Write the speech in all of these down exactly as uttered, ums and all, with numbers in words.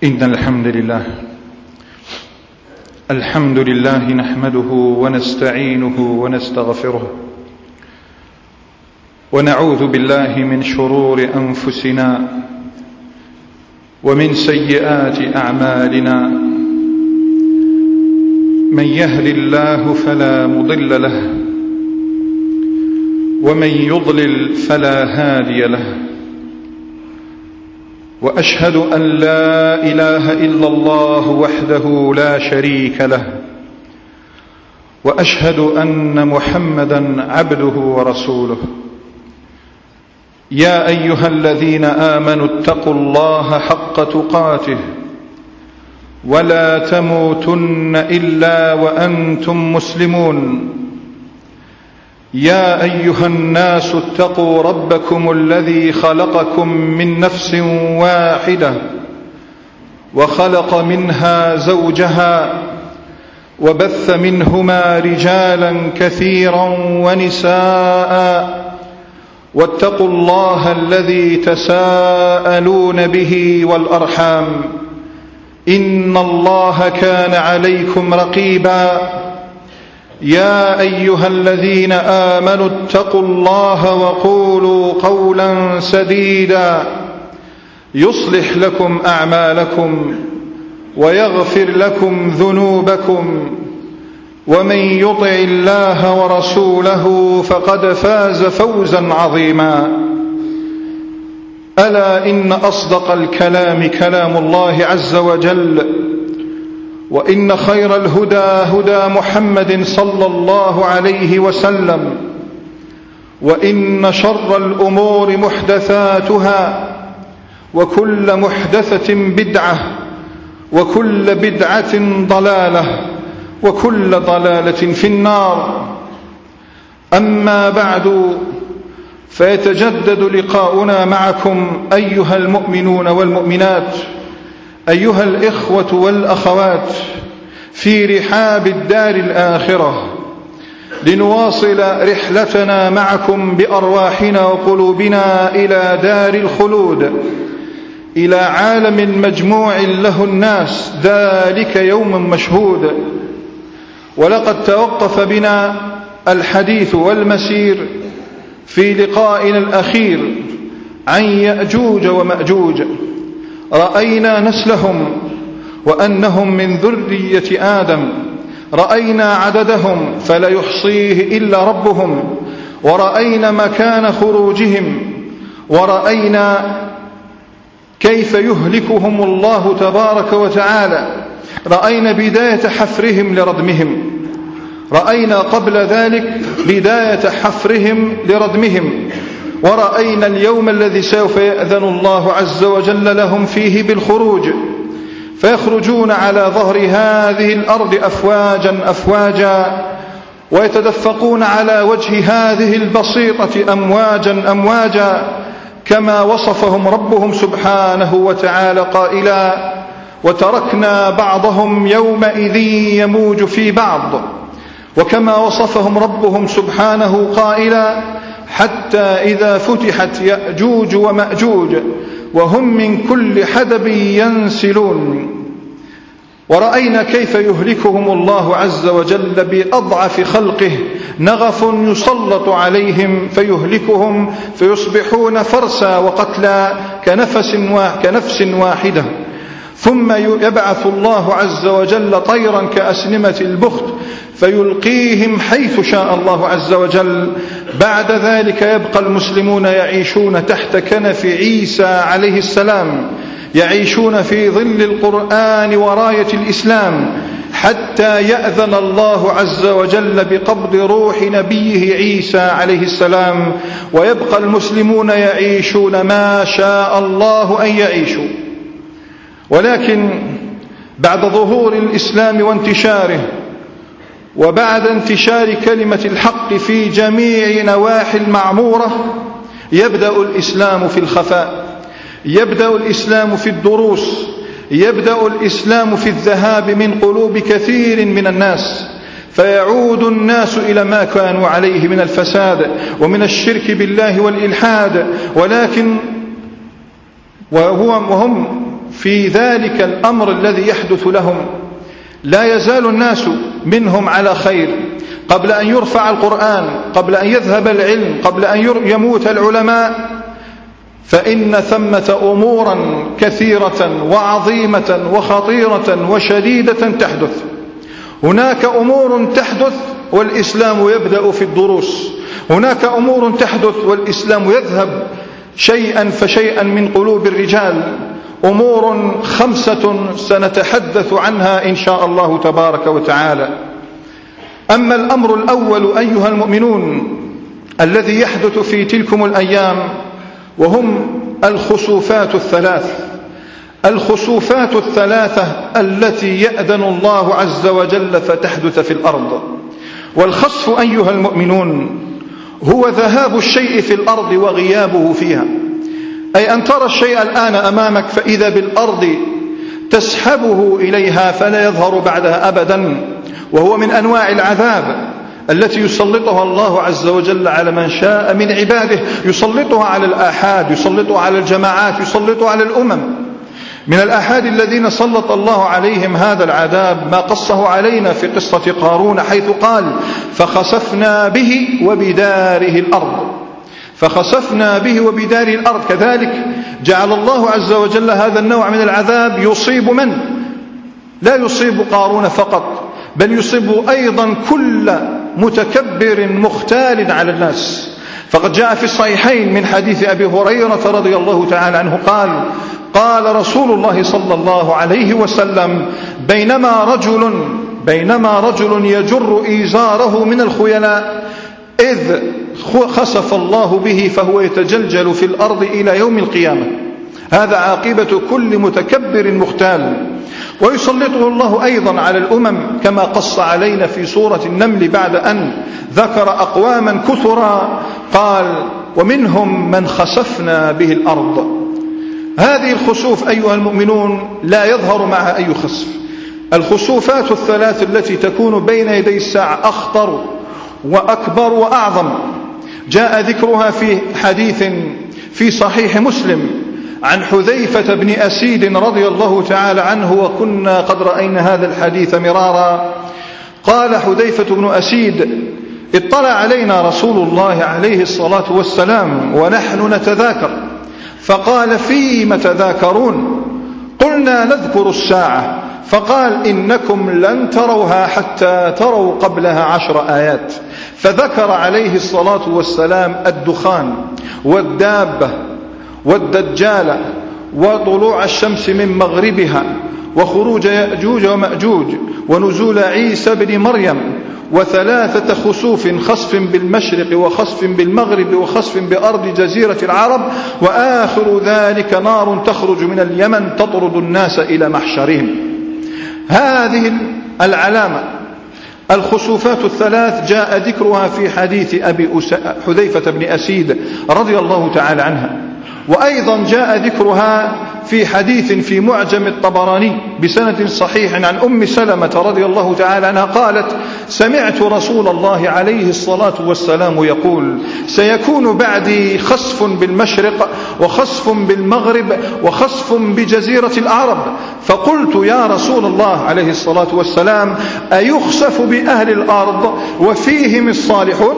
إن الحمد لله الحمد لله نحمده ونستعينه ونستغفره ونعوذ بالله من شرور أنفسنا ومن سيئات أعمالنا. من يهد الله فلا مضل له ومن يضلل فلا هادي له، وأشهد أن لا إله إلا الله وحده لا شريك له، وأشهد أن محمدًا عبده ورسوله. يا أيها الذين آمنوا اتقوا الله حق تقاته ولا تموتن إلا وأنتم مسلمون. يا أيها الناس اتقوا ربكم الذي خلقكم من نفس واحدة وخلق منها زوجها وبث منهما رجالا كثيرا ونساء، واتقوا الله الذي تساءلون به والأرحام إن الله كان عليكم رقيبا. يا أيها الذين آمنوا اتقوا الله وقولوا قولا سديدا يصلح لكم أعمالكم ويغفر لكم ذنوبكم، ومن يطع الله ورسوله فقد فاز فوزا عظيما. ألا إن أصدق الكلام كلام الله عز وجل، وإن خير الهدى هدى محمد صلى الله عليه وسلم، وإن شر الأمور محدثاتها، وكل محدثة بدعة، وكل بدعة ضلالة، وكل ضلالة في النار. أما بعد، فيتجدد لقاؤنا معكم أيها المؤمنون والمؤمنات، أيها الإخوة والأخوات، في رحاب الدار الآخرة، لنواصل رحلتنا معكم بأرواحنا وقلوبنا إلى دار الخلود، إلى عالم مجموع له الناس، ذلك يوم مشهود. ولقد توقف بنا الحديث والمسير في لقائنا الأخير عن يأجوج ومأجوج. رأينا نسلهم وأنهم من ذرية آدم، رأينا عددهم فلا يحصيه إلا ربهم، ورأينا مكان خروجهم، ورأينا كيف يهلكهم الله تبارك وتعالى. رأينا بداية حفرهم لردمهم، رأينا قبل ذلك بداية حفرهم لردمهم، ورأينا اليوم الذي سوف يأذن الله عز وجل لهم فيه بالخروج، فيخرجون على ظهر هذه الأرض أفواجا أفواجا، ويتدفقون على وجه هذه البسيطة أمواجا أمواجا، كما وصفهم ربهم سبحانه وتعالى قائلا: وتركنا بعضهم يومئذ يموج في بعض. وكما وصفهم ربهم سبحانه قائلا: حتى إذا فتحت يأجوج ومأجوج وهم من كل حدب ينسلون. ورأينا كيف يهلكهم الله عز وجل بأضعف خلقه، نغف يسلط عليهم فيهلكهم فيصبحون فرسا وقتلا كنفس كنفس واحدة. ثم يبعث الله عز وجل طيرا كأسنمة البخت فيلقيهم حيث شاء الله عز وجل. بعد ذلك يبقى المسلمون يعيشون تحت كنف عيسى عليه السلام، يعيشون في ظل القرآن وراية الإسلام، حتى يأذن الله عز وجل بقبض روح نبيه عيسى عليه السلام، ويبقى المسلمون يعيشون ما شاء الله أن يعيشوا. ولكن بعد ظهور الإسلام وانتشاره، وبعد انتشار كلمة الحق في جميع نواحي المعمورة، يبدأ الإسلام في الخفاء، يبدأ الإسلام في الدروس، يبدأ الإسلام في الذهاب من قلوب كثير من الناس، فيعود الناس إلى ما كانوا عليه من الفساد ومن الشرك بالله والإلحاد. ولكن وهو وهم في ذلك الأمر الذي يحدث لهم لا يزال الناس منهم على خير قبل أن يرفع القرآن، قبل أن يذهب العلم، قبل أن يموت العلماء، فإن ثمة أمورا كثيرة وعظيمة وخطيرة وشديدة تحدث. هناك أمور تحدث والإسلام يبدأ في الدروس، هناك أمور تحدث والإسلام يذهب شيئا فشيئا من قلوب الرجال، أمور خمسة سنتحدث عنها إن شاء الله تبارك وتعالى. أما الأمر الأول أيها المؤمنون الذي يحدث في تلكم الأيام وهم الخسوفات الثلاث، الخسوفات الثلاثة التي يأذن الله عز وجل فتحدث في الأرض. والخسف أيها المؤمنون هو ذهاب الشيء في الأرض وغيابه فيها، أي أن ترى الشيء الآن أمامك فإذا بالأرض تسحبه إليها فلا يظهر بعدها أبدا، وهو من أنواع العذاب التي يسلطها الله عز وجل على من شاء من عباده، يسلطها على الآحاد، يسلطها على الجماعات، يسلطها على الأمم. من الآحاد الذين سلط الله عليهم هذا العذاب ما قصه علينا في قصة قارون، حيث قال فخسفنا به وبداره الأرض، فخسفنا به وبداره الأرض. كذلك جعل الله عز وجل هذا النوع من العذاب يصيب من؟ لا يصيب قارون فقط، بل يصيب أيضا كل متكبر مختال على الناس. فقد جاء في الصحيحين من حديث أبي هريرة رضي الله تعالى عنه قال قال رسول الله صلى الله عليه وسلم بينما رجل بينما رجل يجر إزاره من الخيلاء إذ خسف الله به فهو يتجلجل في الأرض إلى يوم القيامة. هذا عاقبة كل متكبر مختال. ويسلطه الله أيضا على الأمم كما قص علينا في سورة النمل بعد أن ذكر أقواما كثرا قال ومنهم من خسفنا به الأرض. هذه الخسوف أيها المؤمنون لا يظهر معها أي خسف. الخسوفات الثلاث التي تكون بين يدي الساعة أخطر وأكبر وأعظم. جاء ذكرها في حديث في صحيح مسلم عن حذيفة بن أسيد رضي الله تعالى عنه، وكنا قد رأينا هذا الحديث مرارا. قال حذيفة بن أسيد اطلع علينا رسول الله عليه الصلاة والسلام ونحن نتذاكر، فقال فيم تذاكرون؟ قلنا نذكر الساعة، فقال إنكم لن تروها حتى تروا قبلها عشر آيات. فذكر عليه الصلاة والسلام الدخان والدابة والدجال وطلوع الشمس من مغربها وخروج يأجوج ومأجوج ونزول عيسى بن مريم وثلاثة خسوف، خسف بالمشرق وخسف بالمغرب وخسف بأرض جزيرة العرب، وآخر ذلك نار تخرج من اليمن تطرد الناس إلى محشرهم. هذه العلامة الخسوفات الثلاث جاء ذكرها في حديث أبي حذيفة بن أسيد رضي الله تعالى عنها، وأيضا جاء ذكرها في حديث في معجم الطبراني بسند صحيح عن أم سلمة رضي الله تعالى عنها قالت سمعت رسول الله عليه الصلاة والسلام يقول سيكون بعدي خسف بالمشرق وخسف بالمغرب وخسف بجزيرة العرب. فقلت يا رسول الله عليه الصلاة والسلام أيخسف بأهل الأرض وفيهم الصالحون؟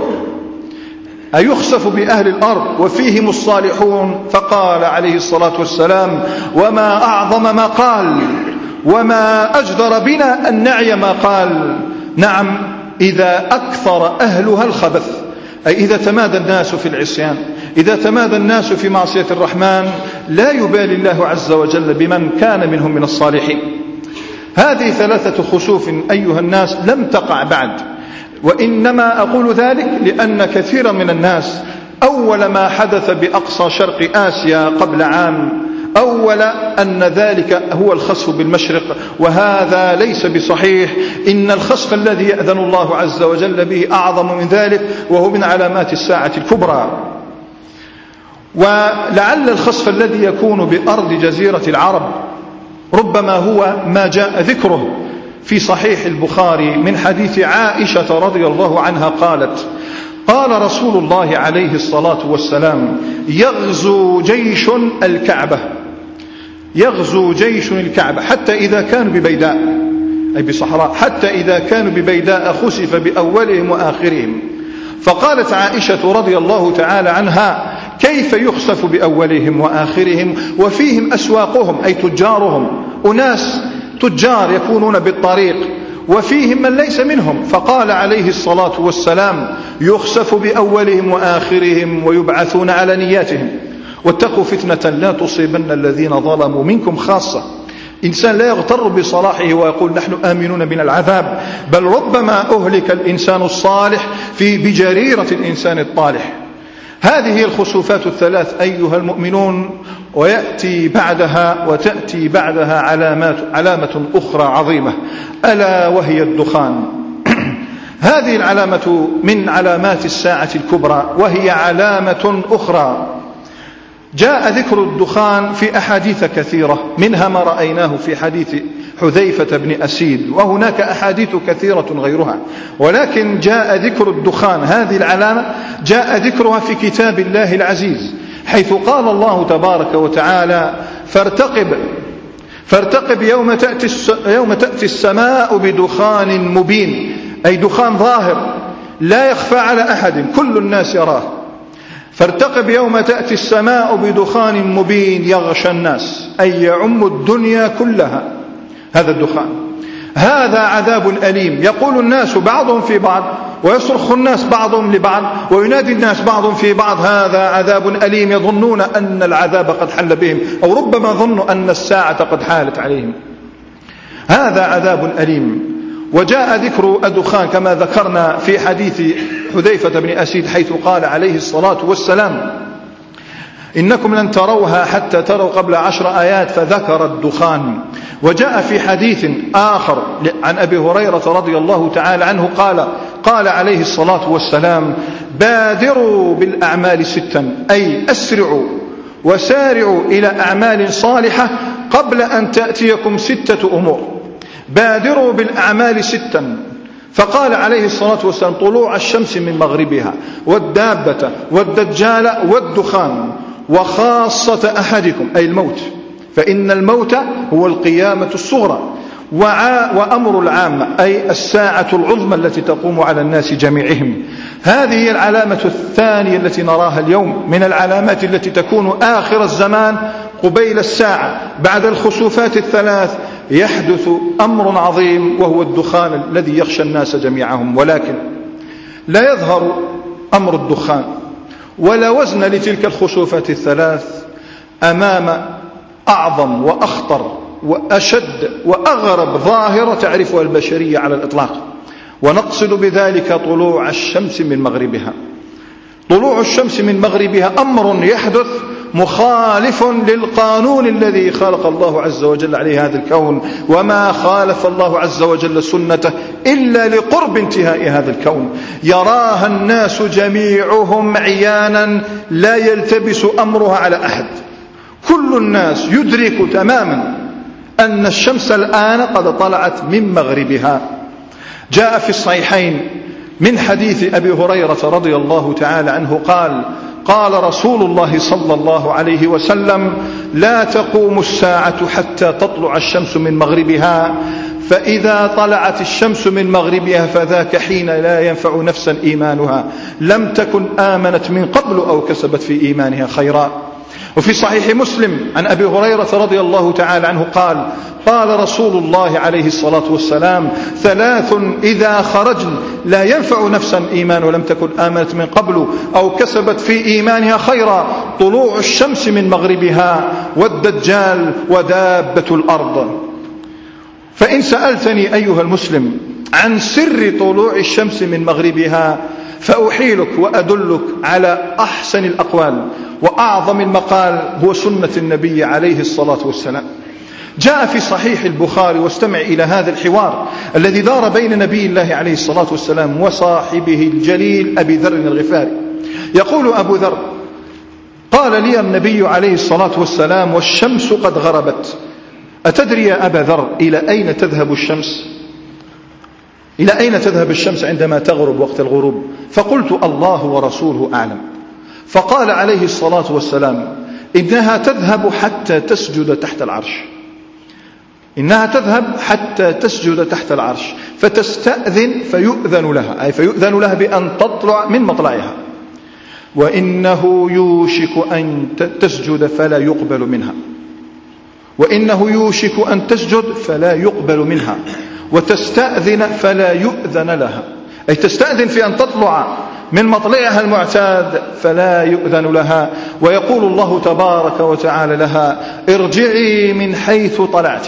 أيخسف بأهل الأرض وفيهم الصالحون؟ فقال عليه الصلاة والسلام وما أعظم ما قال وما أجدر بنا أن نعي ما قال. نعم، إذا أكثر أهلها الخبث، أي إذا تمادى الناس في العصيان، إذا تمادى الناس في معصية الرحمن، لا يبالي الله عز وجل بمن كان منهم من الصالحين. هذه ثلاثة خسوف أيها الناس لم تقع بعد، وإنما أقول ذلك لأن كثيرا من الناس أول ما حدث بأقصى شرق آسيا قبل عام أول أن ذلك هو الخسف بالمشرق، وهذا ليس بصحيح. إن الخسف الذي يأذن الله عز وجل به أعظم من ذلك، وهو من علامات الساعة الكبرى. ولعل الخسف الذي يكون بأرض جزيرة العرب ربما هو ما جاء ذكره في صحيح البخاري من حديث عائشة رضي الله عنها قالت قال رسول الله عليه الصلاة والسلام يغزو جيش الكعبة. يغزو جيش الكعبة حتى إذا كانوا ببيداء أي بصحراء، حتى إذا كانوا ببيداء خسف بأولهم وآخرهم. فقالت عائشة رضي الله تعالى عنها: كيف يخسف بأولهم وآخرهم وفيهم أسواقهم أي تجارهم، أناس تجار يكونون بالطريق وفيهم من ليس منهم. فقال عليه الصلاة والسلام: يخسف بأولهم وآخرهم ويبعثون على نياتهم، واتقوا فتنة لا تصيبن الذين ظلموا منكم خاصة. إنسان لا يغتر بصلاحه ويقول نحن آمنون من العذاب، بل ربما أهلك الإنسان الصالح في بجريرة الإنسان الطالح. هذه الخسوفات الثلاث أيها المؤمنون، ويأتي بعدها وتأتي بعدها علامات علامة أخرى عظيمة، ألا وهي الدخان. هذه العلامة من علامات الساعة الكبرى، وهي علامة أخرى جاء ذكر الدخان في أحاديث كثيرة، منها ما رأيناه في حديث حذيفة بن أسيد، وهناك أحاديث كثيرة غيرها، ولكن جاء ذكر الدخان هذه العلامة جاء ذكرها في كتاب الله العزيز، حيث قال الله تبارك وتعالى: فارتقب فارتقب يوم تأتي, يوم تأتي السماء بدخان مبين، أي دخان ظاهر لا يخفى على أحد، كل الناس يراه. فارتقب يوم تأتي السماء بدخان مبين يغشى الناس، أي يعم الدنيا كلها. هذا الدخان، هذا عذاب أليم، يقول الناس بعضهم في بعض، ويصرخ الناس بعضهم لبعض، وينادي الناس بعضهم في بعض: هذا عذاب أليم. يظنون أن العذاب قد حل بهم، أو ربما ظنوا أن الساعة قد حالت عليهم. هذا عذاب أليم. وجاء ذكر الدخان كما ذكرنا في حديث حذيفة بن أسيد، حيث قال عليه الصلاة والسلام: إنكم لن تروها حتى تروا قبل عشر آيات، فذكر الدخان. وجاء في حديث آخر عن أبي هريرة رضي الله تعالى عنه قال قال عليه الصلاة والسلام: بادروا بالأعمال ستا، أي أسرعوا وسارعوا إلى أعمال صالحة قبل أن تأتيكم ستة أمور. بادروا بالأعمال ستا، فقال عليه الصلاة والسلام: طلوع الشمس من مغربها، والدابة، والدجال، والدخان، وخاصة أحدكم أي الموت، فإن الموت هو القيامة الصغرى، وأمر العامة أي الساعة العظمى التي تقوم على الناس جميعهم. هذه العلامة الثانية التي نراها اليوم من العلامات التي تكون آخر الزمان قبيل الساعة بعد الخسوفات الثلاث. يحدث أمر عظيم وهو الدخان الذي يخشى الناس جميعهم، ولكن لا يظهر أمر الدخان ولا وزن لتلك الخسوفات الثلاث أمام أعظم وأخطر وأشد وأغرب ظاهرة تعرفها البشرية على الإطلاق، ونقصد بذلك طلوع الشمس من مغربها. طلوع الشمس من مغربها أمر يحدث مخالف للقانون الذي خلق الله عز وجل عليه هذا الكون، وما خالف الله عز وجل سنته إلا لقرب انتهاء هذا الكون. يراها الناس جميعهم عيانا، لا يلتبس أمرها على أحد. كل الناس يدرك تماما أن الشمس الآن قد طلعت من مغربها. جاء في الصحيحين من حديث أبي هريرة رضي الله تعالى عنه قال: قال رسول الله صلى الله عليه وسلم: لا تقوم الساعة حتى تطلع الشمس من مغربها، فإذا طلعت الشمس من مغربها فذاك حين لا ينفع نفسا إيمانها لم تكن آمنت من قبل أو كسبت في إيمانها خيرا. وفي صحيح مسلم عن أبي هريرة رضي الله تعالى عنه قال: قال رسول الله عليه الصلاة والسلام: ثلاث إذا خرجن لا ينفع نفسا إيمان ولم تكن آمنت من قبل أو كسبت في إيمانها خيرا: طلوع الشمس من مغربها، والدجال، ودابة الأرض. فإن سألتني أيها المسلم عن سر طلوع الشمس من مغربها فأحيلك وأدلك على أحسن الأقوال وأعظم المقال، هو سنة النبي عليه الصلاة والسلام. جاء في صحيح البخاري، واستمع إلى هذا الحوار الذي دار بين نبي الله عليه الصلاة والسلام وصاحبه الجليل أبي ذر الغفاري. يقول أبو ذر: قال لي النبي عليه الصلاة والسلام: والشمس قد غربت، أتدري يا أبا ذر إلى أين تذهب الشمس؟ إلى أين تذهب الشمس عندما تغرب وقت الغروب؟ فقلت: الله ورسوله أعلم. فقال عليه الصلاة والسلام: إنها تذهب حتى تسجد تحت العرش، إنها تذهب حتى تسجد تحت العرش فتستأذن فيؤذن لها، أي فيؤذن لها بأن تطلع من مطلعها، وإنه يوشك أن تسجد فلا يقبل منها، وإنه يوشك أن تسجد فلا يقبل منها، وتستأذن فلا يؤذن لها، أي تستأذن في أن تطلع من مطلعها المعتاد فلا يؤذن لها. ويقول الله تبارك وتعالى لها: ارجعي من حيث طلعت،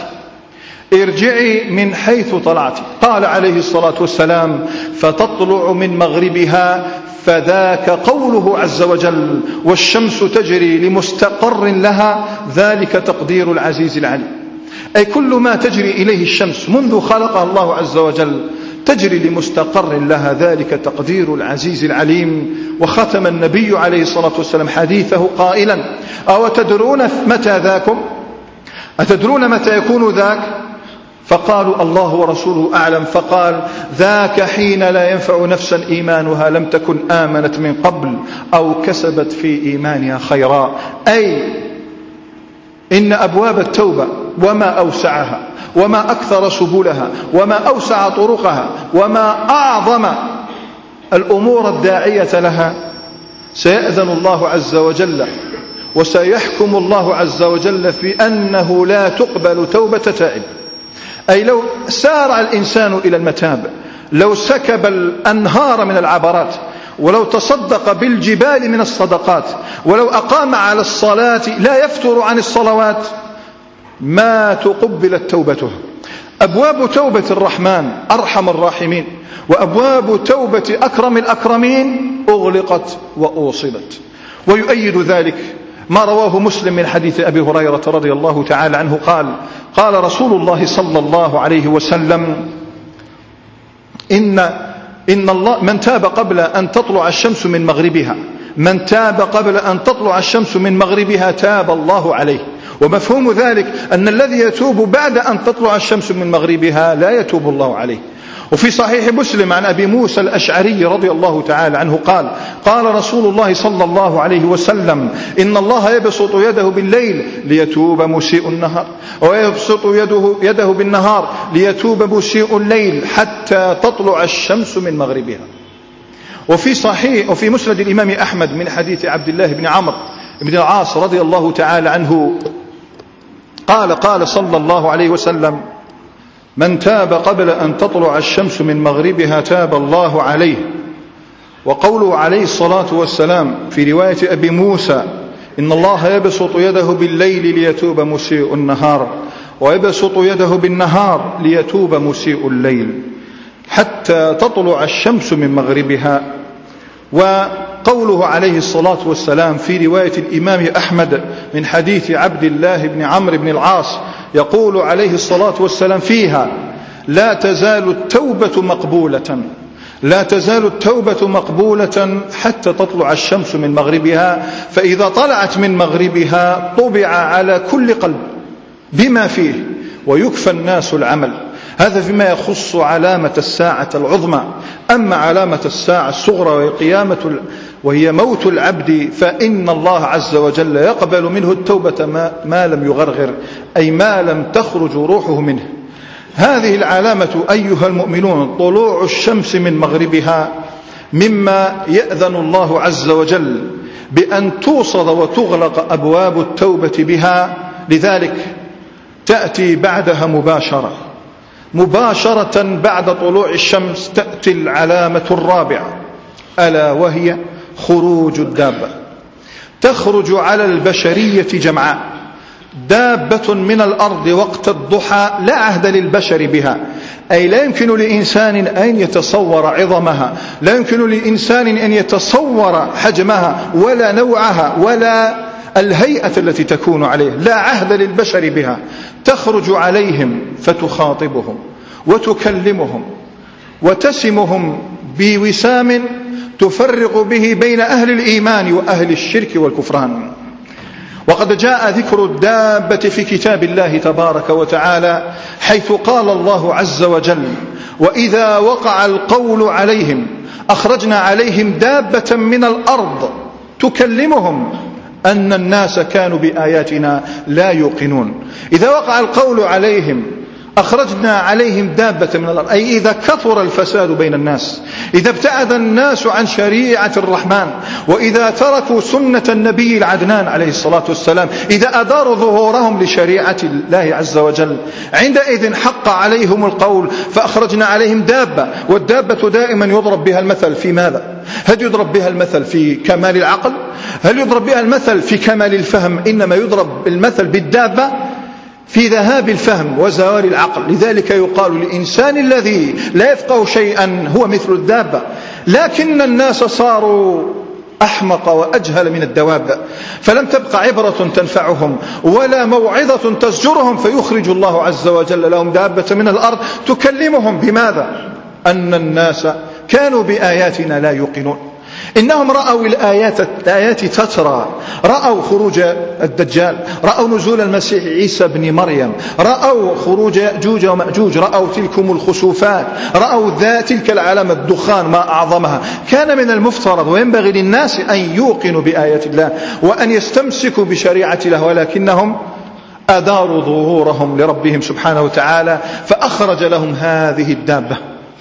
ارجعي من حيث طلعت. قال عليه الصلاة والسلام: فتطلع من مغربها، فذاك قوله عز وجل: والشمس تجري لمستقر لها، ذلك تقدير العزيز العليم. أي كل ما تجري إليه الشمس منذ خلقها الله عز وجل تجري لمستقر لها، ذلك تقدير العزيز العليم. وختم النبي عليه الصلاة والسلام حديثه قائلا: أو تدرون متى ذاكم؟ أتدرون متى يكون ذاك؟ فقالوا: الله ورسوله أعلم. فقال: ذاك حين لا ينفع نفسا إيمانها لم تكن آمنت من قبل أو كسبت في إيمانها خيرا. أي إن أبواب التوبة وما أوسعها وما أكثر سبلها وما أوسع طرقها وما أعظم الأمور الداعية لها سيأذن الله عز وجل وسيحكم الله عز وجل في أنه لا تقبل توبة تائب. أي لو سارع الإنسان إلى المتاب، لو سكب الأنهار من العبرات، ولو تصدق بالجبال من الصدقات، ولو أقام على الصلاة لا يفتر عن الصلوات، ما تقبلت توبته. أبواب توبة الرحمن أرحم الراحمين وأبواب توبة أكرم الأكرمين أغلقت وأوصلت. ويؤيد ذلك ما رواه مسلم من حديث أبي هريرة رضي الله تعالى عنه قال: قال رسول الله صلى الله عليه وسلم: إن, إن الله من تاب قبل أن تطلع الشمس من مغربها، من تاب قبل أن تطلع الشمس من مغربها تاب الله عليه. ومفهوم ذلك أن الذي يتوب بعد أن تطلع الشمس من مغربها لا يتوب الله عليه. وفي صحيح مسلم عن أبي موسى الأشعري رضي الله تعالى عنه قال: قال رسول الله صلى الله عليه وسلم: إن الله يبسط يده بالليل ليتوب مسيء النهار، ويبسط يده, يده بالنهار ليتوب مسيء الليل حتى تطلع الشمس من مغربها. وفي صحيح وفي مسند الإمام أحمد من حديث عبد الله بن عمرو بن العاص رضي الله تعالى عنه قال: قال صلى الله عليه وسلم: من تاب قبل أن تطلع الشمس من مغربها تاب الله عليه. وقوله عليه الصلاة والسلام في رواية أبي موسى: إن الله يبسط يده بالليل ليتوب مسيء النهار، ويبسط يده بالنهار ليتوب مسيء الليل حتى تطلع الشمس من مغربها. وقوله عليه الصلاة والسلام في رواية الإمام أحمد من حديث عبد الله بن عمرو بن العاص يقول عليه الصلاة والسلام فيها: لا تزال التوبة مقبولة، لا تزال التوبة مقبولة حتى تطلع الشمس من مغربها، فإذا طلعت من مغربها طبع على كل قلب بما فيه ويكفى الناس العمل. هذا فيما يخص علامة الساعة العظمى. أما علامة الساعة الصغرى وهي قيامة وهي موت العبد فإن الله عز وجل يقبل منه التوبة ما, ما لم يغرغر، أي ما لم تخرج روحه منه. هذه العلامة أيها المؤمنون طلوع الشمس من مغربها مما يأذن الله عز وجل بأن توصد وتغلق أبواب التوبة بها. لذلك تأتي بعدها مباشرة مباشرة بعد طلوع الشمس تأتي العلامة الرابعة، ألا وهي خروج الدابة. تخرج على البشرية جمعاء، دابة من الأرض وقت الضحى لا عهد للبشر بها، أي لا يمكن لإنسان أن يتصور عظمها، لا يمكن لإنسان أن يتصور حجمها ولا نوعها ولا الهيئة التي تكون عليه، لا عهد للبشر بها. تخرج عليهم فتخاطبهم وتكلمهم وتسمهم بوسام تفرق به بين أهل الإيمان وأهل الشرك والكفران. وقد جاء ذكر الدابة في كتاب الله تبارك وتعالى، حيث قال الله عز وجل: وإذا وقع القول عليهم أخرجنا عليهم دابة من الأرض تكلمهم أن الناس كانوا بآياتنا لا يوقنون. إذا وقع القول عليهم أخرجنا عليهم دابة من الأرض، أي إذا كثر الفساد بين الناس، إذا ابتعد الناس عن شريعة الرحمن، وإذا تركوا سنة النبي العدنان عليه الصلاة والسلام، إذا أداروا ظهورهم لشريعة الله عز وجل، عندئذ حق عليهم القول فأخرجنا عليهم دابة. والدابة دائما يضرب بها المثل في ماذا؟ هل يضرب بها المثل في كمال العقل؟ هل يضرب بها المثل في كمال الفهم؟ إنما يضرب المثل بالدابة في ذهاب الفهم وزوال العقل. لذلك يقال للإنسان الذي لا يفقه شيئا هو مثل الدابة. لكن الناس صاروا أحمق وأجهل من الدواب، فلم تبقى عبرة تنفعهم ولا موعظة تزجرهم، فيخرج الله عز وجل لهم دابة من الأرض تكلمهم بماذا؟ أن الناس كانوا بآياتنا لا يوقنون. إنهم رأوا الآيات, الآيات تترى، رأوا خروج الدجال، رأوا نزول المسيح عيسى بن مريم، رأوا خروج يأجوج ومأجوج، رأوا تلكم الخسوفات، رأوا ذات تلك العلامة الدخان ما أعظمها. كان من المفترض وينبغي للناس أن يوقنوا بآيات الله وأن يستمسكوا بشريعة الله، ولكنهم أداروا ظهورهم لربهم سبحانه وتعالى فأخرج لهم هذه الدابة.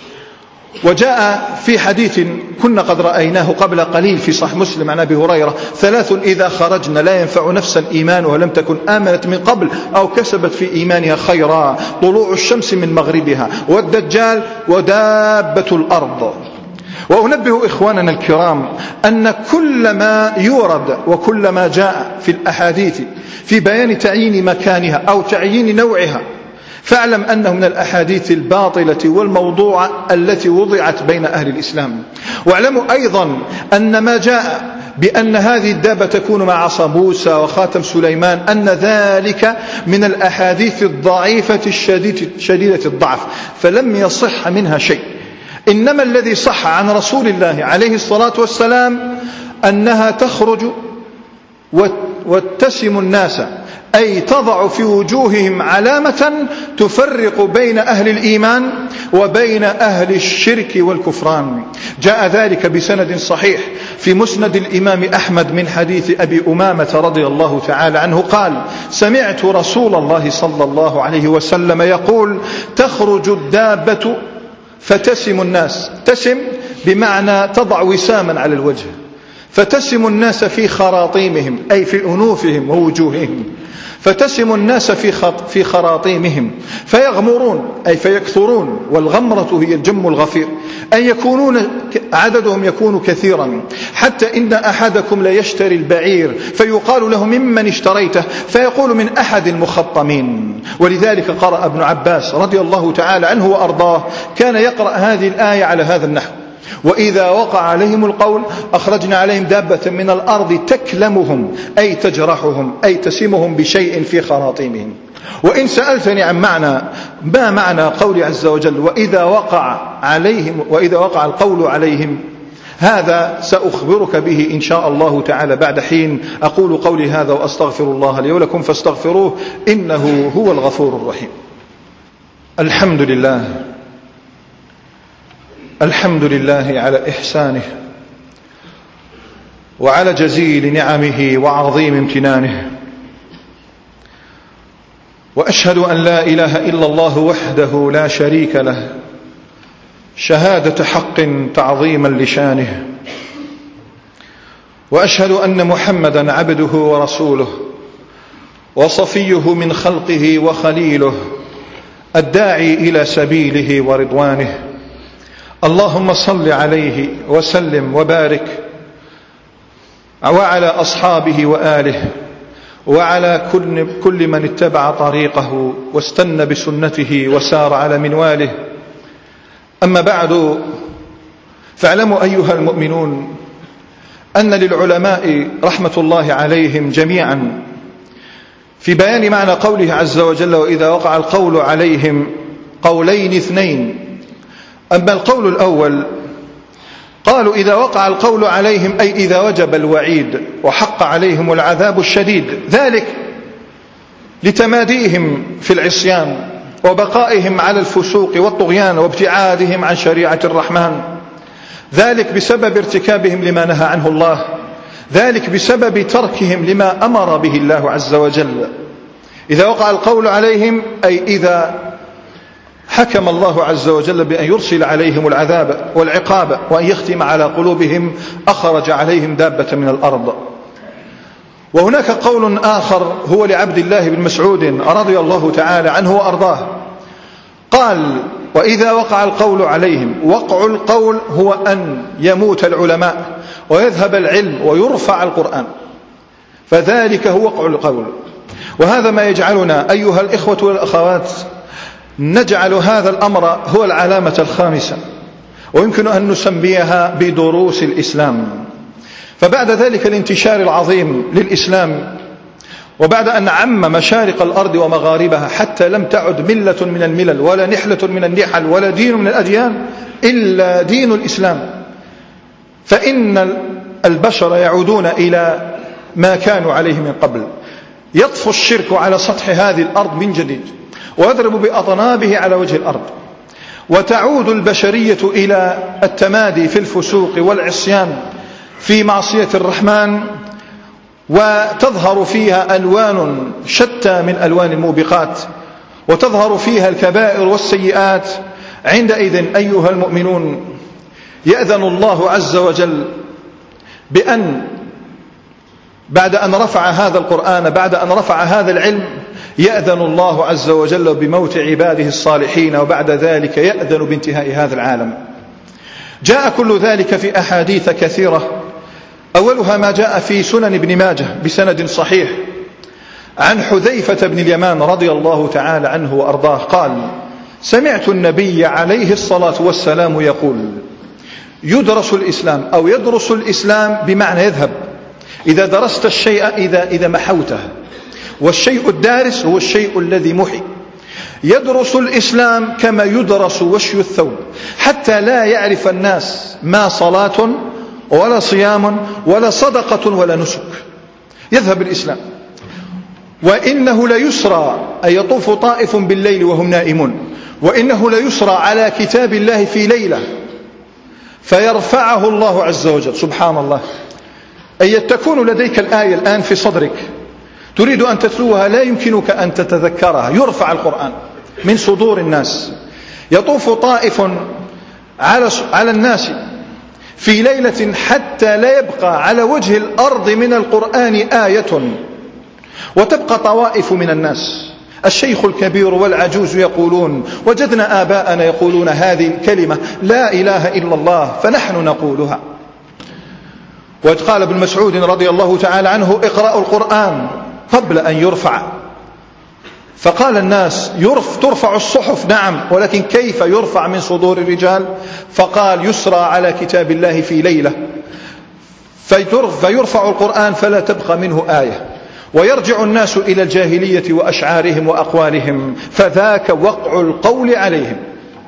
وجاء في حديث كنا قد رأيناه قبل قليل في صحيح مسلم عن أبي هريرة: ثلاث إذا خرجنا لا ينفع نفسا إيمانها لم تكن آمنت من قبل أو كسبت في إيمانها خيرا: طلوع الشمس من مغربها، والدجال، ودابة الأرض. وأنبه إخواننا الكرام أن كل ما يورد وكل ما جاء في الأحاديث في بيان تعيين مكانها أو تعيين نوعها، فاعلم أنه من الأحاديث الباطلة والموضوعة التي وضعت بين أهل الإسلام. واعلموا أيضا أن ما جاء بأن هذه الدابة تكون مع عصا موسى وخاتم سليمان أن ذلك من الأحاديث الضعيفة الشديدة الضعف، فلم يصح منها شيء. إنما الذي صح عن رسول الله عليه الصلاة والسلام أنها تخرج وتسم الناس، أي تضع في وجوههم علامة تفرق بين أهل الإيمان وبين أهل الشرك والكفران. جاء ذلك بسند صحيح في مسند الإمام أحمد من حديث أبي أمامة رضي الله تعالى عنه قال: سمعت رسول الله صلى الله عليه وسلم يقول: تخرج الدابة فتسم الناس. تسم بمعنى تضع وساما على الوجه، فتسم الناس في خراطيمهم أي في أنوفهم ووجوههم، فتسم الناس في في خراطيمهم فيغمرون أي فيكثرون، والغمرة هي الجم الغفير، أن يكونون عددهم يكون كثيرا حتى إن أحدكم لا يشتري البعير فيقال له: ممن اشتريته؟ فيقول: من أحد المخطمين. ولذلك قرأ ابن عباس رضي الله تعالى عنه وأرضاه كان يقرأ هذه الآية على هذا النحو: وإذا وقع عليهم القول أخرجنا عليهم دابة من الأرض تكلمهم أي تجرحهم أي تسمهم بشيء في خراطيمهم. وإن سألتني عن معنى ما معنى قول عز وجل وإذا وقع عليهم وإذا وقع القول عليهم، هذا سأخبرك به إن شاء الله تعالى بعد حين. أقول قولي هذا وأستغفر الله لي ولكم فاستغفروه إنه هو الغفور الرحيم. الحمد لله الحمد لله على إحسانه وعلى جزيل نعمه وعظيم امتنانه، وأشهد أن لا إله إلا الله وحده لا شريك له شهادة حق تعظيما لشانه، وأشهد أن محمدا عبده ورسوله وصفيه من خلقه وخليله الداعي إلى سبيله ورضوانه. اللهم صل عليه وسلم وبارك وعلى أصحابه وآله وعلى كل, كل من اتبع طريقه واستنى بسنته وسار على منواله. أما بعد، فاعلموا أيها المؤمنون أن للعلماء رحمة الله عليهم جميعا في بيان معنى قوله عز وجل وإذا وقع القول عليهم قولين اثنين. أما القول الأول قالوا إذا وقع القول عليهم أي إذا وجب الوعيد وحق عليهم العذاب الشديد، ذلك لتماديهم في العصيان وبقائهم على الفسوق والطغيان وابتعادهم عن شريعة الرحمن، ذلك بسبب ارتكابهم لما نهى عنه الله، ذلك بسبب تركهم لما أمر به الله عز وجل. إذا وقع القول عليهم أي إذا حكم الله عز وجل بأن يرسل عليهم العذاب والعقاب وأن يختم على قلوبهم أخرج عليهم دابة من الأرض. وهناك قول آخر هو لعبد الله بن مسعود رضي الله تعالى عنه وأرضاه، قال: وإذا وقع القول عليهم، وقع القول هو أن يموت العلماء ويذهب العلم ويرفع القرآن، فذلك هو وقع القول. وهذا ما يجعلنا أيها الإخوة والأخوات نجعل هذا الأمر هو العلامة الخامسة، ويمكن أن نسميها بدروس الإسلام. فبعد ذلك الانتشار العظيم للإسلام، وبعد أن عم مشارق الأرض ومغاربها حتى لم تعد ملة من الملل ولا نحلة من النحل ولا دين من الأديان إلا دين الإسلام، فإن البشر يعودون إلى ما كانوا عليه من قبل. يطفو الشرك على سطح هذه الأرض من جديد ويضرب بأطنابه على وجه الأرض، وتعود البشرية إلى التمادي في الفسوق والعصيان في معصية الرحمن، وتظهر فيها ألوان شتى من ألوان الموبقات، وتظهر فيها الكبائر والسيئات. عندئذ أيها المؤمنون يأذن الله عز وجل بأن بعد أن رفع هذا القرآن، بعد أن رفع هذا العلم، يأذن الله عز وجل بموت عباده الصالحين، وبعد ذلك يأذن بانتهاء هذا العالم. جاء كل ذلك في أحاديث كثيرة، أولها ما جاء في سنن ابن ماجه بسند صحيح عن حذيفة بن اليمان رضي الله تعالى عنه وأرضاه قال: سمعت النبي عليه الصلاة والسلام يقول: يدرس الإسلام أو يدرس الإسلام بمعنى يذهب. إذا درست الشيء إذا, إذا محوته، والشيء الدارس هو الشيء الذي محي. يدرس الإسلام كما يدرس وشي الثوب، حتى لا يعرف الناس ما صلاة ولا صيام ولا صدقة ولا نسك. يذهب الإسلام. وإنه ليسرى أن يطوف طائف بالليل وهم نائمون، وإنه ليسرى على كتاب الله في ليلة فيرفعه الله عز وجل. سبحان الله. أي تكون لديك الآية الآن في صدرك تريد أن تتلوها، لا يمكنك أن تتذكرها. يرفع القرآن من صدور الناس، يطوف طائف على على الناس في ليلة حتى لا يبقى على وجه الأرض من القرآن آية، وتبقى طوائف من الناس. الشيخ الكبير والعجوز يقولون: وجدنا آباءنا يقولون هذه الكلمة لا إله إلا الله فنحن نقولها. وقد قال ابن مسعود رضي الله تعالى عنه: اقرأوا القرآن قبل أن يرفع. فقال الناس: يرف ترفع الصحف. نعم، ولكن كيف يرفع من صدور الرجال؟ فقال: يسرى على كتاب الله في ليلة فيرفع القرآن فلا تبقى منه آية، ويرجع الناس إلى الجاهلية وأشعارهم وأقوالهم، فذاك وقع القول عليهم.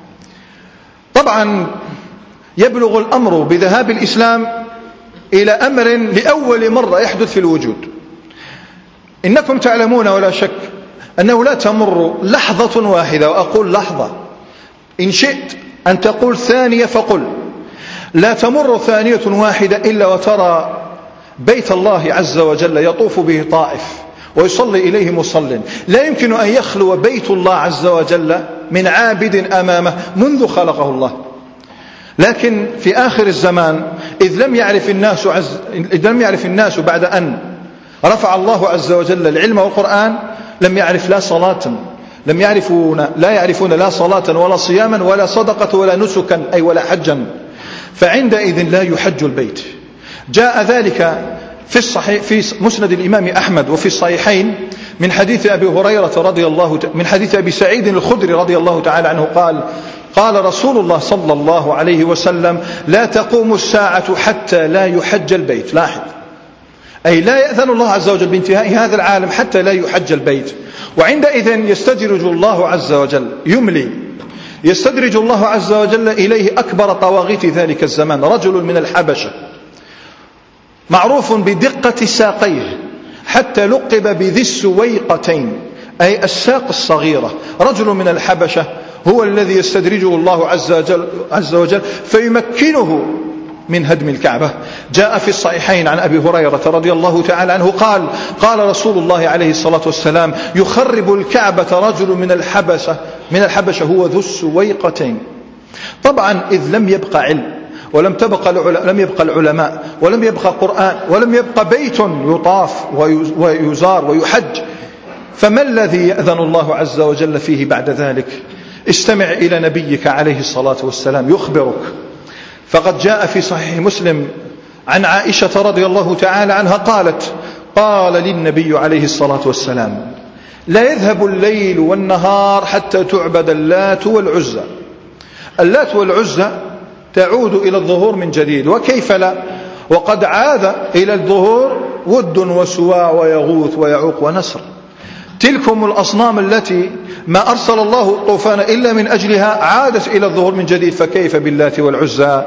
طبعا يبلغ الأمر بذهاب الإسلام إلى أمر لأول مرة يحدث في الوجود. إنكم تعلمون ولا شك أنه لا تمر لحظة واحدة، وأقول لحظة، إن شئت أن تقول ثانية فقل، لا تمر ثانية واحدة إلا وترى بيت الله عز وجل يطوف به طائف ويصلي إليه مصل. لا يمكن أن يخلو بيت الله عز وجل من عابد أمامه منذ خلقه الله. لكن في آخر الزمان إذ لم يعرف الناس عز إذ لم يعرف الناس بعد أن رفع الله عز وجل العلم والقرآن، لم يعرف لا صلاة، لم يعرفون لا يعرفون لا صلاة ولا صياما ولا صدقة ولا نسكا، أي ولا حجا. فعندئذ لا يحج البيت. جاء ذلك في الصحيح في مسند الإمام أحمد وفي الصحيحين من حديث أبي هريرة رضي الله من حديث أبي سعيد الخدري رضي الله تعالى عنه قال: قال رسول الله صلى الله عليه وسلم: لا تقوم الساعة حتى لا يحج البيت. لاحظ، أي لا يأذن الله عز وجل بانتهاء هذا العالم حتى لا يحج البيت. وعندئذ يستدرج الله عز وجل يملي يستدرج الله عز وجل إليه أكبر طواغيت ذلك الزمان، رجل من الحبشة معروف بدقة ساقيه حتى لقب بذي السويقتين، أي الساق الصغيرة. رجل من الحبشة هو الذي يستدرجه الله عز وجل, عز وجل فيمكنه من هدم الكعبة. جاء في الصحيحين عن أبي هريرة رضي الله تعالى عنه قال قال رسول الله عليه الصلاة والسلام يخرب الكعبة رجل من الحبشة من الحبشة هو ذو السويقتين. طبعا إذ لم يبقى علم ولم تبقى لم يبقى العلماء ولم يبقى قرآن ولم يبقى بيت يطاف ويزار ويحج، فما الذي يأذن الله عز وجل فيه بعد ذلك؟ استمع إلى نبيك عليه الصلاة والسلام يخبرك. فقد جاء في صحيح مسلم عن عائشة رضي الله تعالى عنها قالت قال للنبي عليه الصلاة والسلام لا يذهب الليل والنهار حتى تعبد اللات والعزى. اللات والعزى تعود إلى الظهور من جديد، وكيف لا وقد عاد إلى الظهور ود وسواع ويغوث ويعوق ونسر. تلكم الأصنام التي ما أرسل الله الطوفان إلا من أجلها عادت إلى الظهور من جديد، فكيف باللات والعزى؟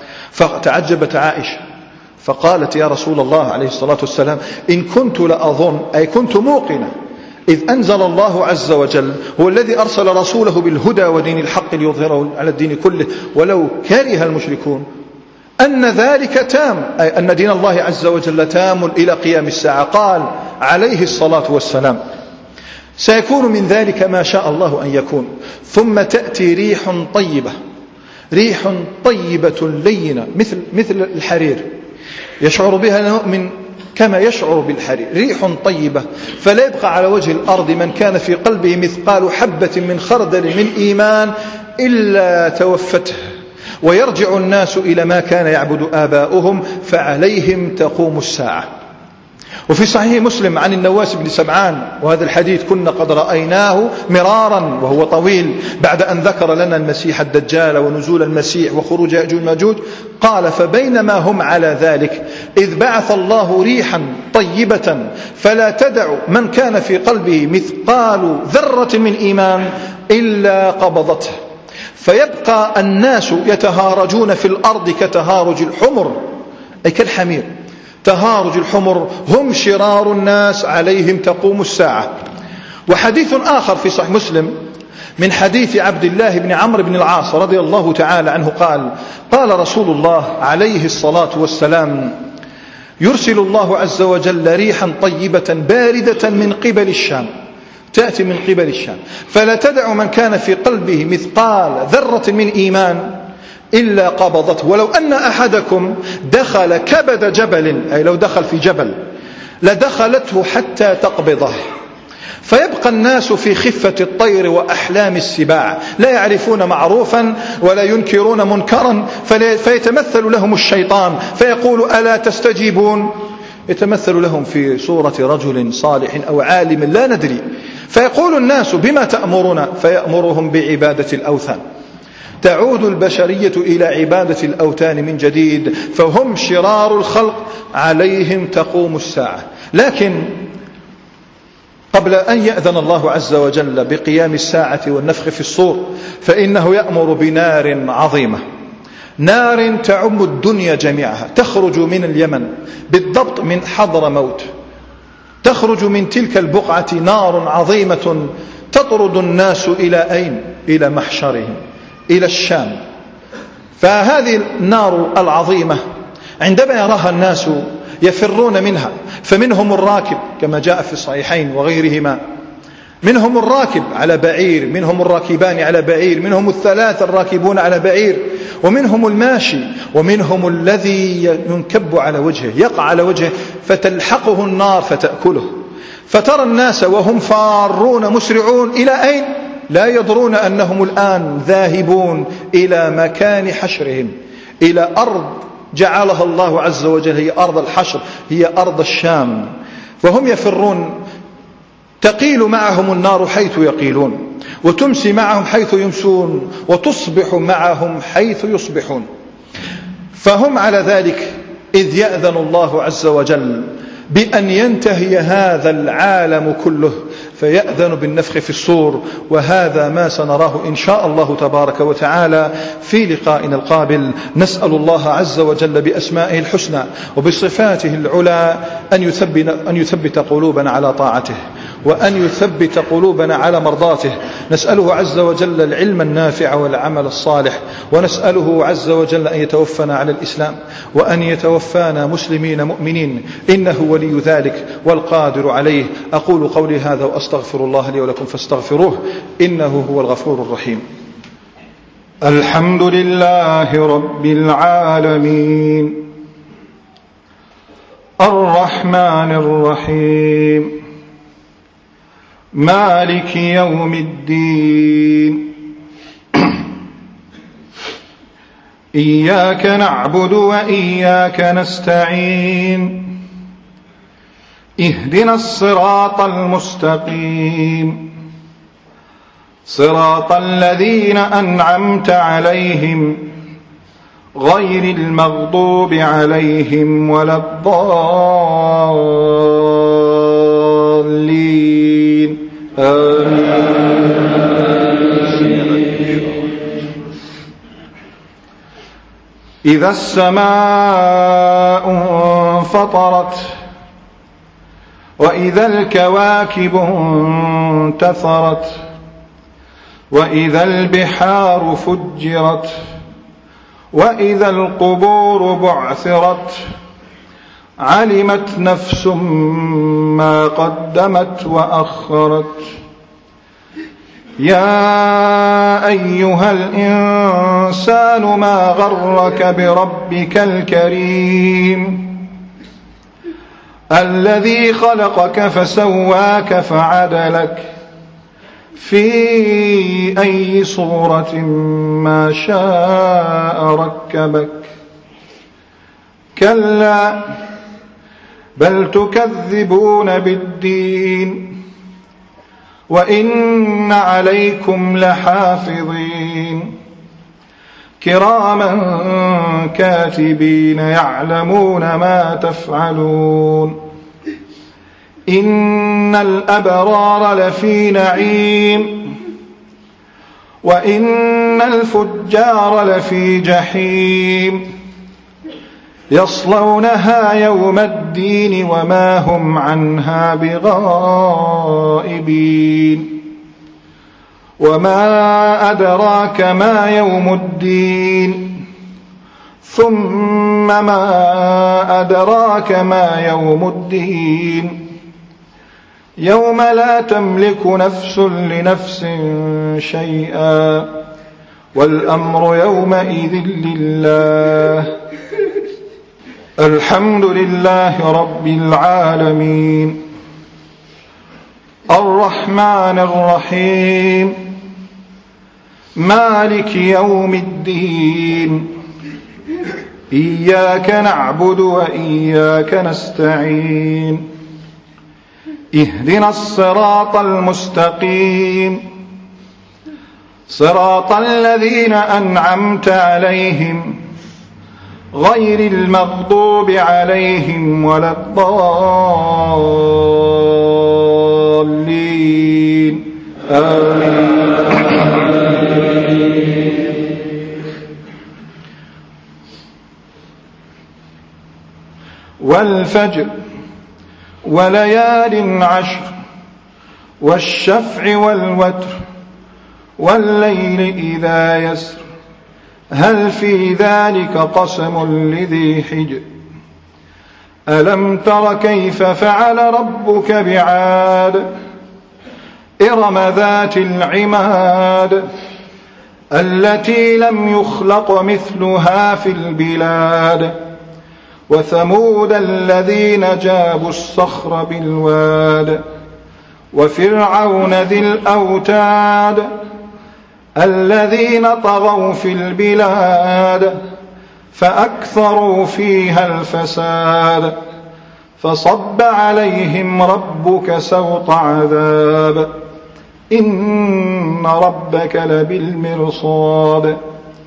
فتعجبت عائشة فقالت يا رسول الله عليه الصلاة والسلام إن كنت لأظن أي كنت موقنة إذ أنزل الله عز وجل هو الذي أرسل رسوله بالهدى ودين الحق ليظهره على الدين كله ولو كره المشركون أن ذلك تام، أي أن دين الله عز وجل تام إلى قيام الساعة. قال عليه الصلاة والسلام سيكون من ذلك ما شاء الله أن يكون، ثم تأتي ريح طيبة ريح طيبة لينة مثل مثل الحرير يشعر بها المؤمن كما يشعر بالحرير، ريح طيبة فلا يبقى على وجه الأرض من كان في قلبه مثقال حبة من خردل من إيمان إلا توفته، ويرجع الناس إلى ما كان يعبد آباؤهم فعليهم تقوم الساعة. وفي صحيح مسلم عن النواس بن سمعان، وهذا الحديث كنا قد رأيناه مرارا وهو طويل بعد أن ذكر لنا المسيح الدجال ونزول المسيح وخروج يأجوج وماجوج، قال فبينما هم على ذلك إذ بعث الله ريحا طيبة فلا تدع من كان في قلبه مثقال ذرة من إيمان إلا قبضته، فيبقى الناس يتهارجون في الأرض كتهارج الحمر أي كالحمير، تهارج الحمر هم شرار الناس عليهم تقوم الساعة. وحديث آخر في صحيح مسلم من حديث عبد الله بن عمرو بن العاص رضي الله تعالى عنه قال قال رسول الله عليه الصلاة والسلام يرسل الله عز وجل ريحا طيبة باردة من قبل الشام، تأتي من قبل الشام فلا تدع من كان في قلبه مثقال ذرة من إيمان إلا قبضته، ولو أن أحدكم دخل كبد جبل أي لو دخل في جبل لدخلته حتى تقبضه، فيبقى الناس في خفة الطير وأحلام السباع لا يعرفون معروفا ولا ينكرون منكرا، فيتمثل لهم الشيطان فيقول ألا تستجيبون، يتمثل لهم في صورة رجل صالح أو عالم لا ندري، فيقول الناس بما تأمرون فيأمرهم بعبادة الأوثان، تعود البشرية إلى عبادة الأوثان من جديد، فهم شرار الخلق عليهم تقوم الساعة. لكن قبل أن يأذن الله عز وجل بقيام الساعة والنفخ في الصور فإنه يأمر بنار عظيمة، نار تعم الدنيا جميعها، تخرج من اليمن بالضبط من حضرموت، تخرج من تلك البقعة نار عظيمة تطرد الناس إلى أين؟ إلى محشرهم إلى الشام. فهذه النار العظيمة عندما يراها الناس يفرون منها، فمنهم الراكب كما جاء في الصحيحين وغيرهما، منهم الراكب على بعير، منهم الراكبان على بعير، منهم الثلاثة الراكبون على بعير، ومنهم الماشي، ومنهم الذي ينكب على وجهه يقع على وجهه فتلحقه النار فتأكله. فترى الناس وهم فارون مسرعون إلى أين؟ لا يدرون أنهم الآن ذاهبون إلى مكان حشرهم، إلى أرض جعلها الله عز وجل هي أرض الحشر، هي أرض الشام، وهم يفرون. تقيل معهم النار حيث يقيلون، وتمسي معهم حيث يمسون، وتصبح معهم حيث يصبحون. فهم على ذلك إذ يأذن الله عز وجل بأن ينتهي هذا العالم كله فيأذن بالنفخ في الصور، وهذا ما سنراه إن شاء الله تبارك وتعالى في لقائنا القابل. نسأل الله عز وجل بأسمائه الحسنى وبصفاته العلى أن يثبت, أن يثبت قلوبنا على طاعته، وأن يثبت قلوبنا على مرضاته. نسأله عز وجل العلم النافع والعمل الصالح، ونسأله عز وجل أن يتوفنا على الإسلام وأن يتوفانا مسلمين مؤمنين، إنه ولي ذلك والقادر عليه. أقول قولي هذا وأستغفر الله لي ولكم فاستغفروه إنه هو الغفور الرحيم. الحمد لله رب العالمين الرحمن الرحيم مالك يوم الدين إياك نعبد وإياك نستعين اهدنا الصراط المستقيم صراط الذين أنعمت عليهم غير المغضوب عليهم ولا الضالين آمين. إذا السماء انفطرت وإذا الكواكب انتثرت وإذا البحار فجرت وإذا القبور بعثرت علمت نفس ما قدمت وأخرت. يا أيها الإنسان ما غرك بربك الكريم الذي خلقك فسواك فعدلك في أي صورة ما شاء ركبك. كلا بل تكذبون بالدين وإن عليكم لحافظين كراما كاتبين يعلمون ما تفعلون. إن الأبرار لفي نعيم وإن الفجار لفي جحيم يصلونها يوم الدين وما هم عنها بغائبين. وما أدراك ما يوم الدين ثم ما أدراك ما يوم الدين يوم لا تملك نفس لنفس شيئا والأمر يومئذ لله. الحمد لله رب العالمين الرحمن الرحيم مالك يوم الدين إياك نعبد وإياك نستعين اهدنا الصراط المستقيم صراط الذين أنعمت عليهم غير المغضوب عليهم ولا الضالين آمين. والفجر وليال عشر والشفع والوتر والليل إذا يسر هل في ذلك قسم لذي حجر. ألم تر كيف فعل ربك بعاد إرم ذات العماد التي لم يخلق مثلها في البلاد وثمود الذين جابوا الصخر بالواد وفرعون ذي الأوتاد الذين طغوا في البلاد فأكثروا فيها الفساد فصب عليهم ربك سوط عذاب إن ربك لبالمرصاد.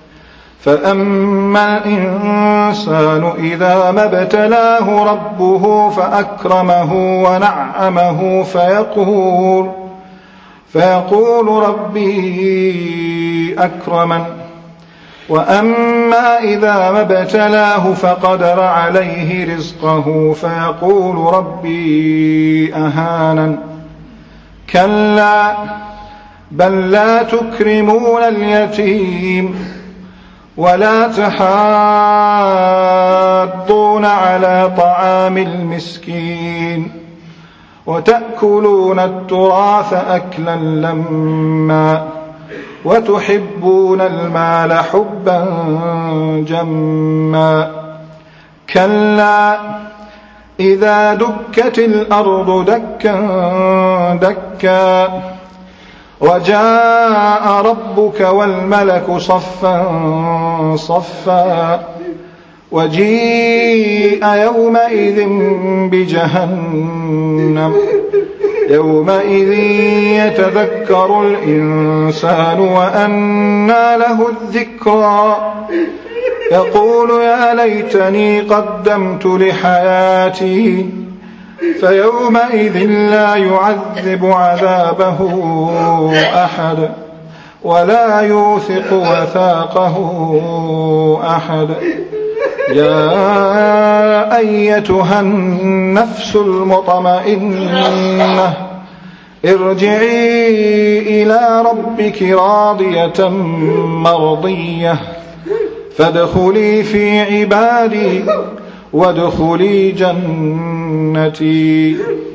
فأما الإنسان إذا ما ابتلاه ربه فأكرمه ونعمه فيقول فيقول ربي أكرمن وأما إذا ما ابتلاه فقدر عليه رزقه فيقول ربي أهانن كلا بل لا تكرمون اليتيم ولا تحاضون على طعام المسكين وتأكلون التراث أكلا لما وتحبون المال حبا جما كلا إذا دكت الأرض دكا دكا وجاء ربك والملك صفا صفا وجيء يومئذ بجهنم يومئذ يتذكر الإنسان وأنى له الذكرى يقول يا ليتني قدمت لحياتي فيومئذ لا يعذب عذابه أحد ولا يوثق وثاقه أحد يا أيتها النفس المطمئنة ارجعي إلى ربك راضية مرضية فادخلي في عبادي وادخلي جنتي.